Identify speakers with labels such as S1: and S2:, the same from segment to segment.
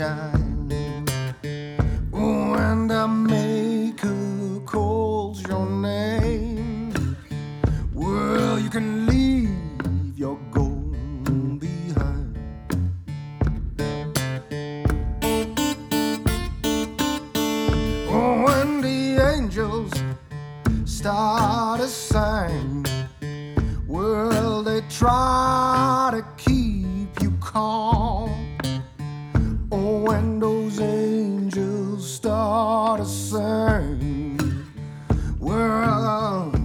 S1: shine. When the maker calls your name, well, you can leave your gold behind. When the angels start to sing, well, they try to keep you calm. Oh, when those angels start to sing, well,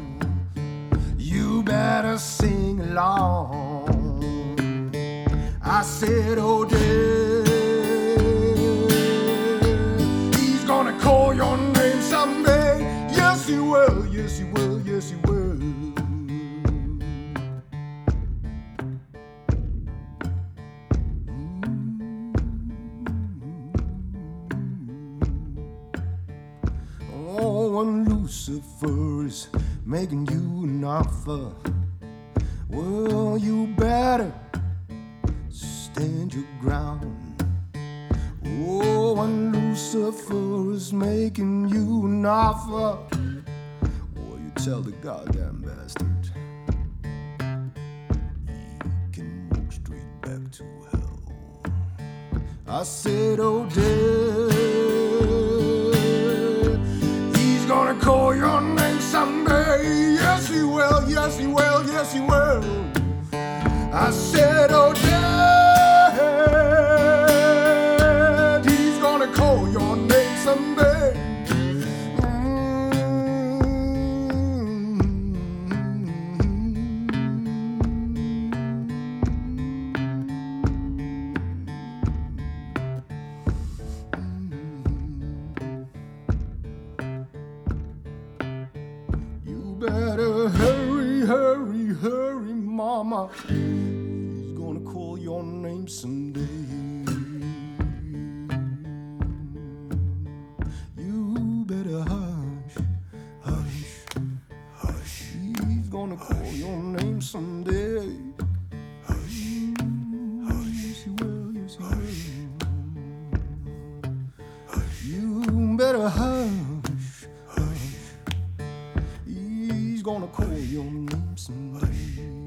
S1: you better sing along. I said, oh, dear, he's gonna call your name someday. Yes, he will, yes, he will, yes, he will. When Lucifer is making you an offer, well, you better stand your ground. Oh, when Lucifer is making you an offer, well, you tell the goddamn bastard he can walk straight back to hell. I said, oh, dear, gonna call your name someday. Yes, he will, yes, he will, yes, he will. I said, oh, Dad, he's gonna call your name someday. Better hurry, hurry, hurry, mama. He's gonna call your name someday. You better hush, hush, hush. He's gonna call your name someday. Hush, hush. Yes, he will, yes, he will. You better hush. Gonna call your name someday.